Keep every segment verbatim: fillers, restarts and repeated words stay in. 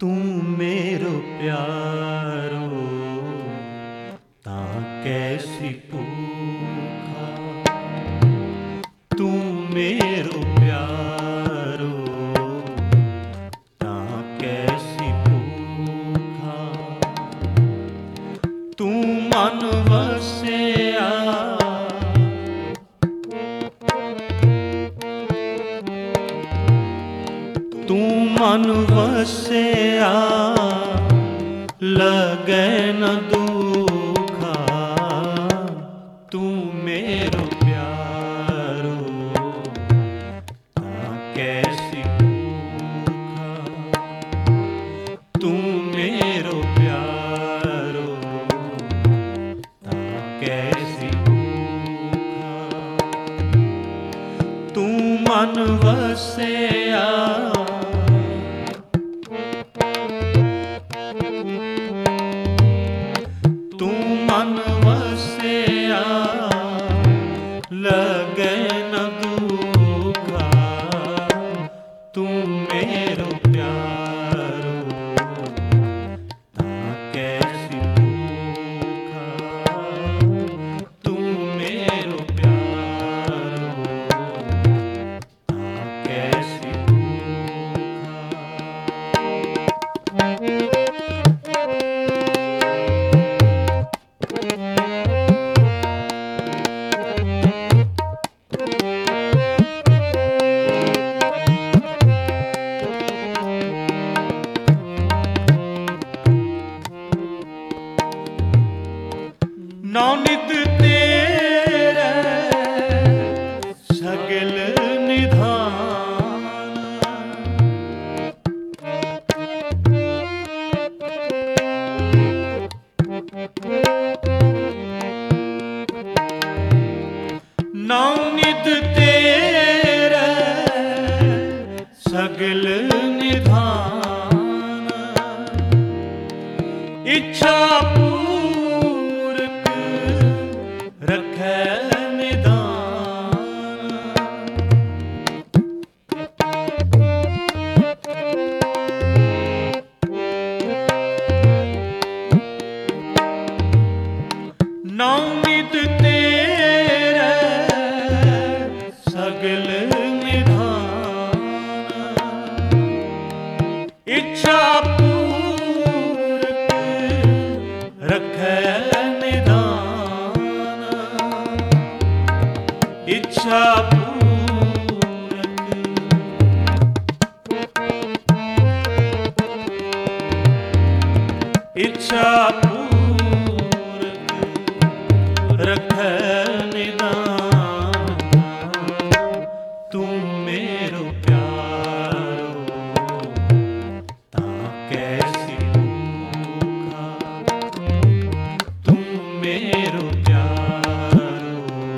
तू मेरो प्यारो ता कैसी पूखा, तू मेरो प्यारो ता कैसी पूखा, तू मन वसिया तू मन वसिया लगे न दुखा, तू मेरो प्यारो ता कैसी पूखा, तू मेरो प्यारो ता कैसी पूखा, तू मन वसिया तू मन वसिया लगे न दुखा, तू मेरो प्यारो ता कैसी पूखा, तू मेरो प्यारो ता कैसी नौनित तेरे सगल निधान, नौनित तेरे सगल निधान, इच्छा रखे निदान, नौनित तेरे सगल निधान, इच्छा पूरक रखे निदान, इच्छा पूरक इच्छा पूरक रखे निदान, तू मेरो प्यारो ता कैसी पूखा, तू मेरो प्यारो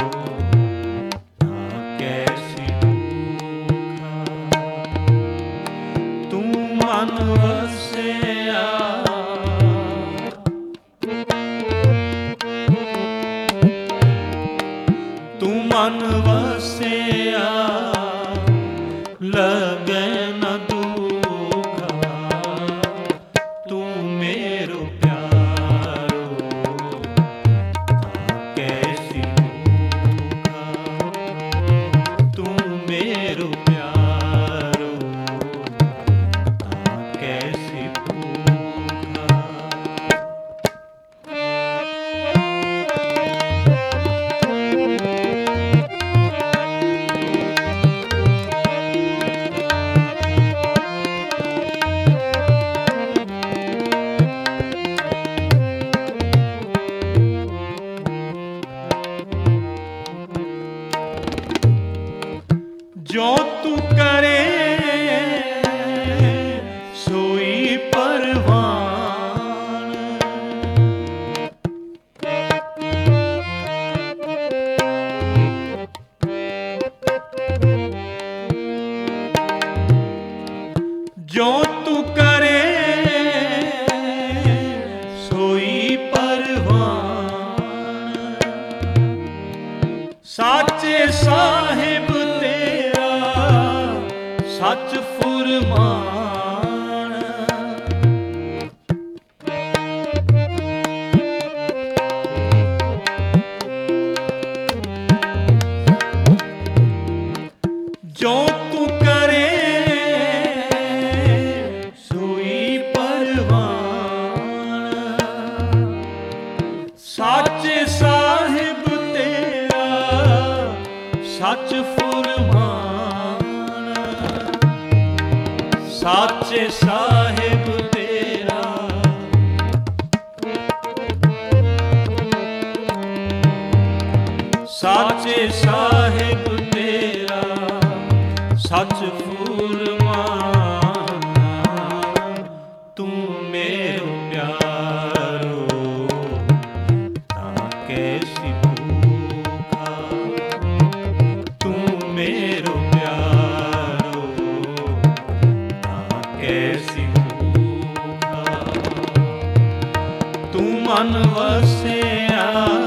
ता कैसी पूखा, तू मन वसिया तू मन वसिया लगे न दुखा, तू मेरो प्यारो ता कैसी पूखा, तू मेरो प्यारो ता कैसी पूखा। जो तू करे सोई परवान, जो तू करे सोई परवान, साचे साहिब तेरा सच फुरमान, ਸਾਚੇ ਸਾਹਿਬ ਤੇਰਾ ਸਾਚੇ ਸਾਹਿਬ ਤੇਰਾ ਸੱਚ ਫੂਰਮਾਨਾ ਤੂੰ ਮੇਰੋ ਪਿਆਰੋ ਤਾਂ ਕੈਸੀ ਭੂਖਾ ਤੂੰ ਮੇਰੋ ਪਿਆਰੋ ਤਾਂ ਕੈਸੀ ਭੂਖਾ ਤੂੰ ਮਨ ਵਸਿਆ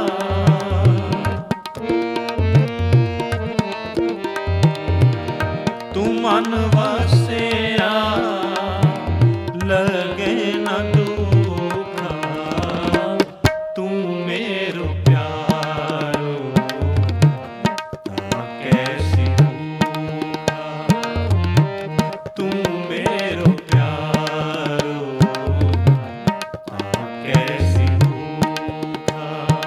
ਤੂੰ ਮਨ ਵਸਿਆ ਲਗੇ ਨਾ ਦੁਖਾ ਤੂੰ ਮੇਰੋ ਪਿਆਰੋ ਤਾਂ ਕੈਸੀ ਭੂਖਾ ਤੂੰ ਮੇਰੋ ਪਿਆਰੋ ਤਾਂ ਕੈਸੀ ਭੂਖਾ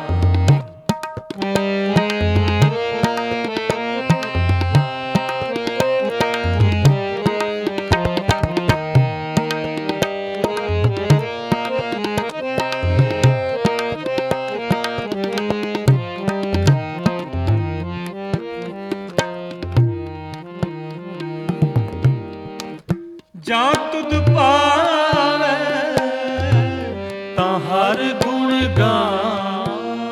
ਜਾਂ ਤੁਧ ਪਾਵੈ ਤਾਂ ਹਰ ਗੁਣ ਗਾਂ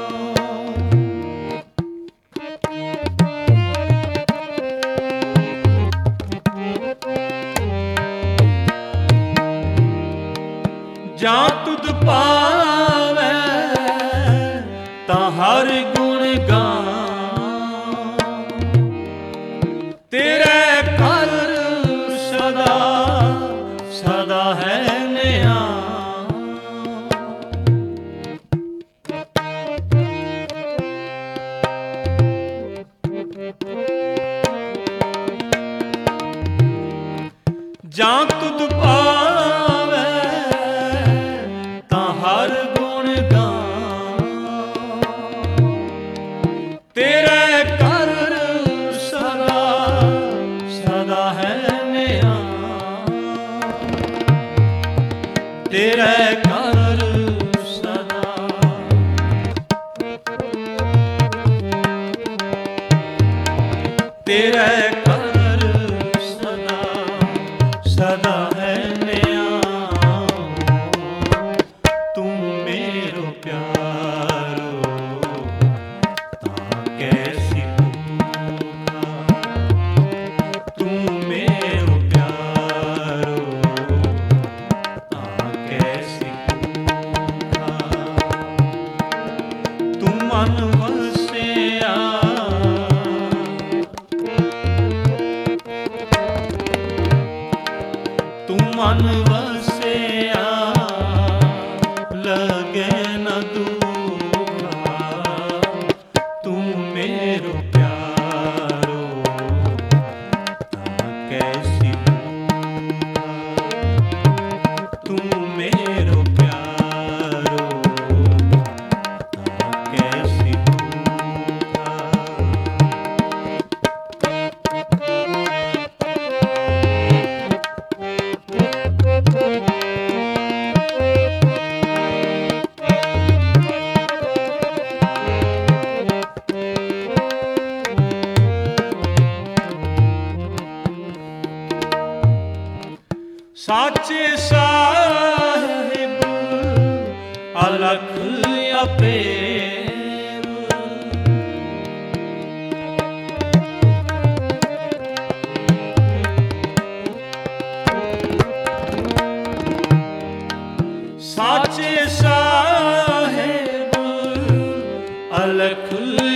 ਜਾਂ ਤੁਧ ਪਾਵੈ ਤਾਂ ਹਰ ਗੁਣ ਗਾਂ ਤੇਰੇ ਘਰ ਸਦਾ ਸਦਾ ਹੈ ਨਿਆਂ ਜਾਂ ਤੁਧ ਪਾਵੈ ਤਾਂ ਹਰ ਗੁਣ ਗਾਂ ਤੇਰੇ ਘਰ ਸਦਾ ਸਦਾ ਹੈ ਨਿਆਂ ਤੇਰੇ ਘਰ ਸਦਾ ਤੇਰੇ ਘਰ ਸਦਾ ਸਦਾ ਹੈ ਨਿਆਂ ਤੂੰ ਮੇਰੋ ਪਿਆਰੋ ਤਾਂ ਕੈਸੀ ਭੂਖਾ ਤੂੰ ਮੇਰੋ ਪਿਆਰੋ ਤਾਂ ਕੈਸੀ ਭੂਖਾ ਤੂੰ ਮਨ ਵਸਿਆ ਤੂੰ ਮਨ ਵਸਿਆ ਲਗੇ ਨਾ ਦੁਖਾ ਤੂੰ ਮੇਰੋ ਪਿਆਰੋ ਤਾਂ ਕੈਸੀ ਭੂਖਾ ਤੂੰ ਮੇਰੋ ਪਿਆਰੋ ਤਾਂ ਕੈਸੀ ਭੂਖਾ ਸਾਚੇ ਸਾਹਿਬ ਅਲਖ ਅਪੇਰ ਸਾਚੇ ਸਾਹਿਬ ਅਲਖ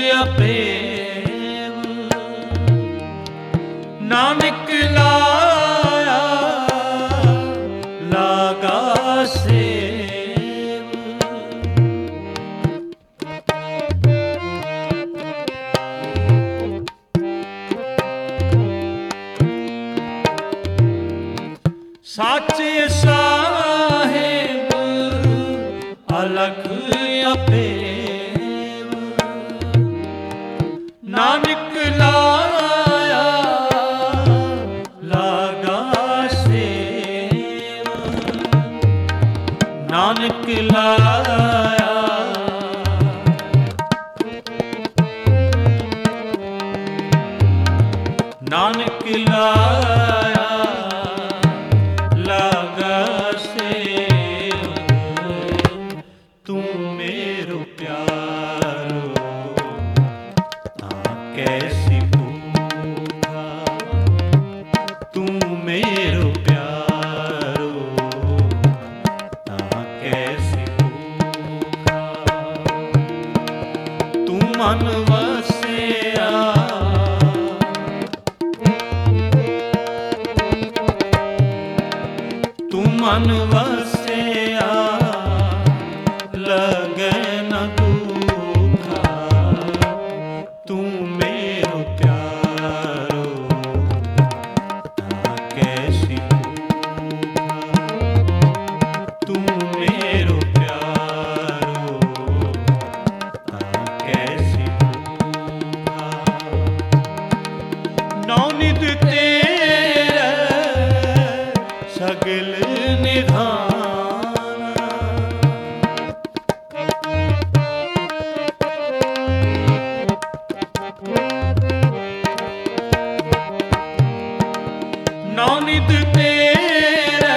ਅਪੇਰ ਨਾਨਕ ਲਾਇਆ ਲਾਗਾ ਸੇਵ ਸਾਚੇ ਸਾਹਿਬ ਅਲਖ ਅਪੇਵ ਨਾਨਕ ਲਾਇਆ ਲਾਗਾ ਸੇਵ नानक लाया नानक लाया लागा सेव तू मेरो प्यारो हाँ कैसी भूखा तू मेरो प्यारो हाँ कैसी भूखा तू मन वसिया तू मन वसिया लगे न दुखा तू मेरो प्यारो हाँ कैसी भूखा तू मेरो प्यारो हाँ कैसी भूखा नौनिध तेरे सगल निधान नौनिध तेरे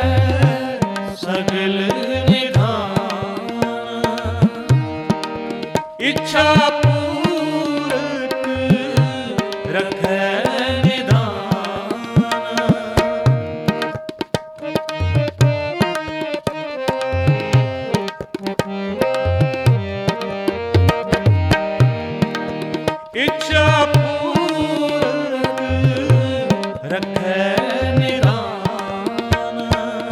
सगल निधान इच्छा पूरक रखे इच्छा पूरक रखे निदान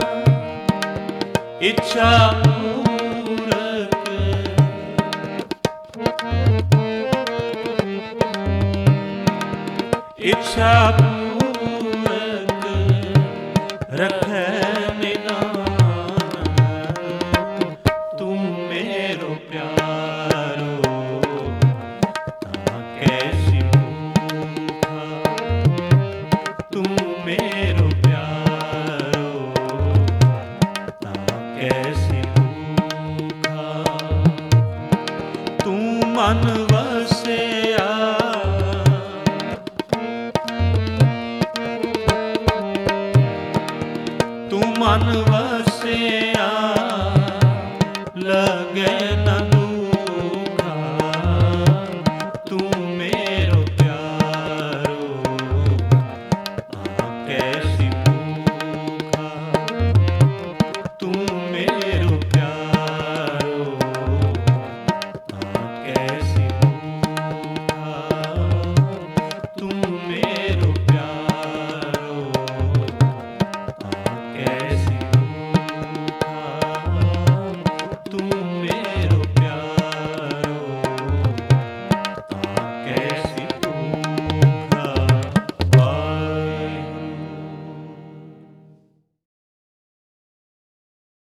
इच्छा पूरक इच्छा पूरक रखे निदान तुम मेरो प्यारो कैसी भूखा तू मेरो प्यारो हाँ कैसी भूखा तू मन वसिया तू मन वसिया लगे